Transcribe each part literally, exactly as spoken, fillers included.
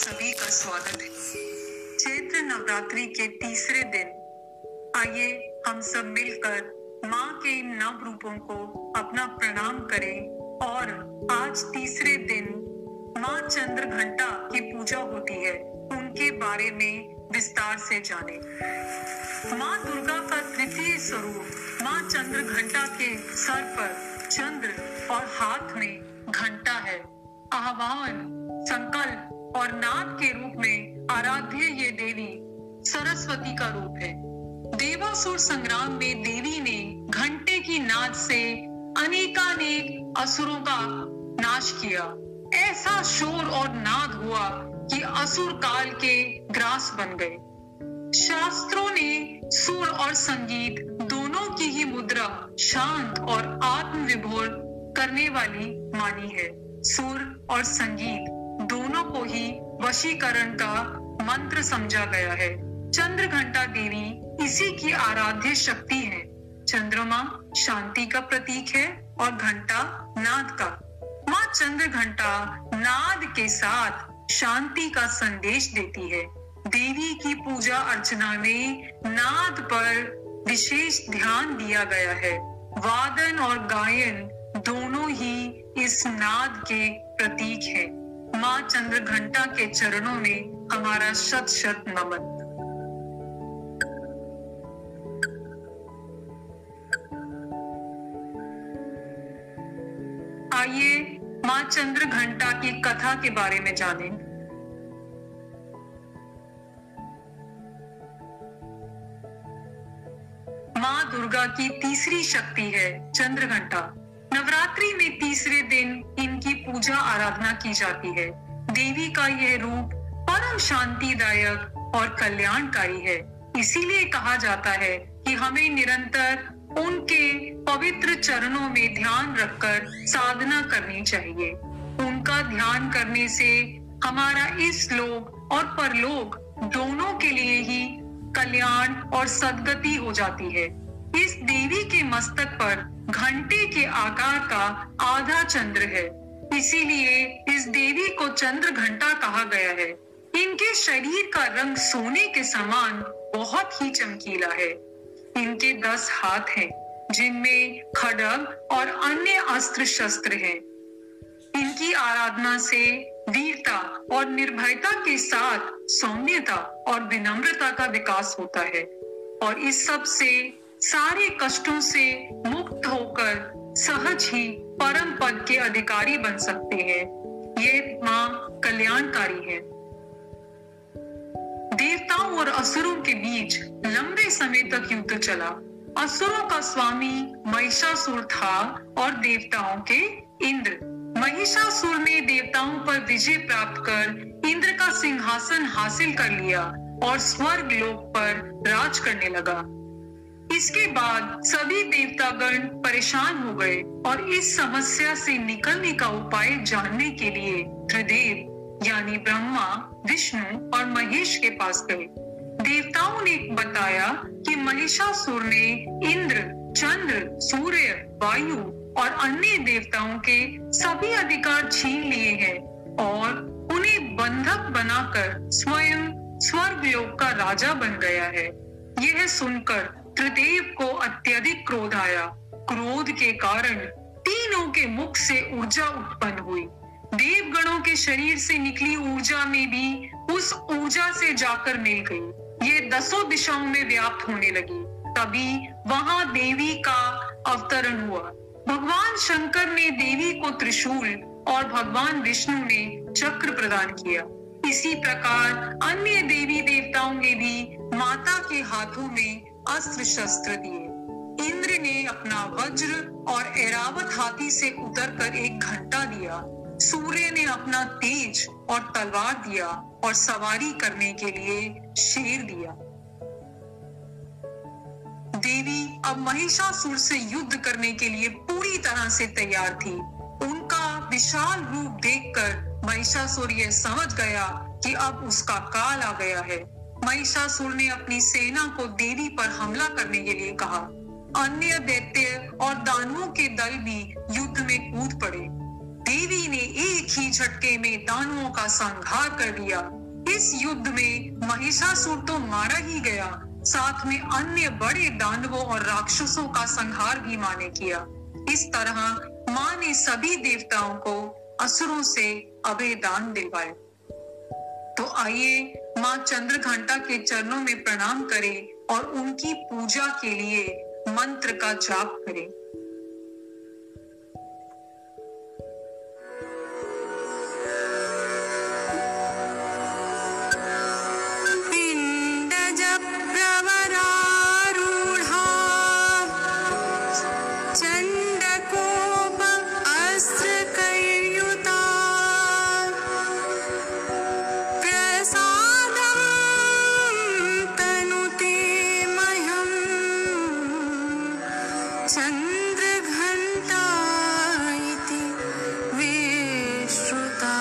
सभी का स्वागत है। चैत्र नवरात्रि के तीसरे दिन आइए हम सब मिलकर माँ के इन नव रूपों को अपना प्रणाम करें और आज तीसरे दिन माँ चंद्र घंटा की पूजा होती है, उनके बारे में विस्तार से जाने। माँ दुर्गा का तृतीय स्वरूप माँ चंद्र घंटा के सर पर चंद्र और हाथ में घंटा है। आह्वान, संकल्प और नाद के रूप में आराध्य ये देवी सरस्वती का रूप है। देवासुर संग्राम में देवी ने घंटे की नाद से अनेकानेक असुरों का नाश किया। ऐसा शोर और नाद हुआ कि असुर काल के ग्रास बन गए। शास्त्रों ने सुर और संगीत दोनों की ही मुद्रा शांत और आत्म विभोर करने वाली मानी है। सुर और संगीत दोनों को ही वशीकरण का मंत्र समझा गया है। चंद्र घंटा देवी इसी की आराध्य शक्ति है। चंद्रमा शांति का प्रतीक है और घंटा नाद का। माँ चंद्र घंटा नाद के साथ शांति का संदेश देती है। देवी की पूजा अर्चना में नाद पर विशेष ध्यान दिया गया है। वादन और गायन दोनों ही इस नाद के प्रतीक है। माँ चंद्र घंटा के चरणों में हमारा शत शत नमन। आइए माँ चंद्र घंटा की कथा के बारे में जानें। माँ दुर्गा की तीसरी शक्ति है चंद्र घंटा। नवरात्रि में तीसरे दिन इनकी पूजा आराधना की जाती है। देवी का यह रूप परम शांतिदायक और कल्याणकारी है। इसीलिए कहा जाता है कि हमें निरंतर उनके पवित्र चरणों में ध्यान रखकर साधना करनी चाहिए। उनका ध्यान करने से हमारा इस लोक और परलोक दोनों के लिए ही कल्याण और सद्गति हो जाती है। इस देवी के मस्तक पर घंटे के आकार का आधा चंद्र है, इसीलिए इस देवी को चंद्र घंटा कहा गया है। इनके शरीर का रंग सोने के समान बहुत ही चमकीला है। इनके दस हाथ हैं, जिनमें खड्ग और अन्य अस्त्र शस्त्र हैं। इनकी आराधना से वीरता और निर्भयता के साथ सौम्यता और विनम्रता का विकास होता है और इस सब से सारे कष्टों से मुक्त होकर सहज ही परम पद के अधिकारी बन सकते हैं। ये माँ कल्याणकारी है। देवताओं और असुरों के बीच लंबे समय तक युद्ध चला। असुरों का स्वामी महिषासुर था और देवताओं के इंद्र। महिषासुर ने देवताओं पर विजय प्राप्त कर इंद्र का सिंहासन हासिल कर लिया और स्वर्ग लोक पर राज करने लगा। इसके बाद सभी देवतागण परेशान हो गए और इस समस्या से निकलने का उपाय जानने के लिए त्रिदेव यानी ब्रह्मा, विष्णु और महेश के पास गए। देवताओं ने बताया कि महिषासुर ने इंद्र, चंद्र, सूर्य, वायु और अन्य देवताओं के सभी अधिकार छीन लिए हैं और उन्हें बंधक बनाकर स्वयं स्वर्ग लोक का राजा बन गया है। यह सुनकर त्रिदेव को अत्यधिक क्रोध आया। क्रोध के कारण तीनों के मुख से ऊर्जा उत्पन्न हुई। देवगणों के शरीर से निकली ऊर्जा में भी उस ऊर्जा से जाकर मिल गई। ये दसों दिशाओं में व्याप्त होने लगी। तभी वहां देवी का अवतरण हुआ। भगवान शंकर ने देवी को त्रिशूल और भगवान विष्णु ने चक्र प्रदान किया। इसी प्रकार अन्य देवी देवताओं ने भी माता के हाथों में अस्त्र शस्त्र दिए। इंद्र ने अपना वज्र और ऐरावत हाथी से उतरकर एक घंटा दिया। सूर्य ने अपना तेज और तलवार दिया और सवारी करने के लिए शेर दिया। देवी अब महिषासुर से युद्ध करने के लिए पूरी तरह से तैयार थी। उनका विशाल रूप देखकर महिषासुर यह समझ गया कि अब उसका काल आ गया है। महिषासुर ने अपनी सेना को देवी पर हमला करने के लिए कहा। अन्य दैत्य और दानवों के दल भी युद्ध में कूद पड़े। देवी ने एक ही झटके में दानवों का संहार कर दिया इस युद्ध में महिषासुर तो मारा ही गया, साथ में अन्य बड़े दानवों और राक्षसों का संहार भी माँ ने किया। इस तरह माँ ने सभी देवताओं को असुरों से अभय दान दिलवाए। तो आइए माँ चंद्रघंटा के चरणों में प्रणाम करें और उनकी पूजा के लिए मंत्र का जाप करें। चंद्रघंटा इति विश्रुता।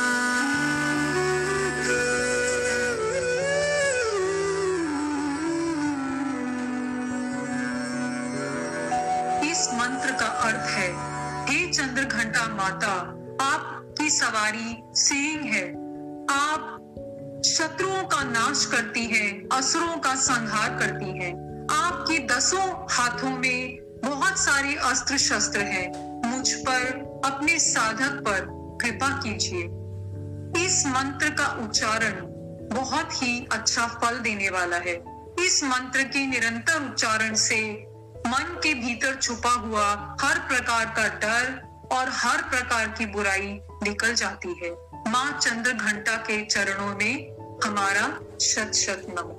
इस मंत्र का अर्थ है, हे चंद्रघंटा माता, आपकी सवारी सिंह है। आप शत्रुओं का नाश करती हैं, असुरों का संहार करती हैं। आपके दसों हाथों में बहुत सारे अस्त्र शस्त्र हैं। मुझ पर, अपने साधक पर कृपा कीजिए। इस मंत्र का उच्चारण बहुत ही अच्छा फल देने वाला है। इस मंत्र के निरंतर उच्चारण से मन के भीतर छुपा हुआ हर प्रकार का डर और हर प्रकार की बुराई निकल जाती है। माँ चंद्रघंटा के चरणों में हमारा शत शत नमन।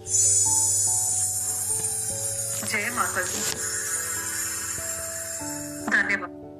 जय माता दी। धन्यवाद।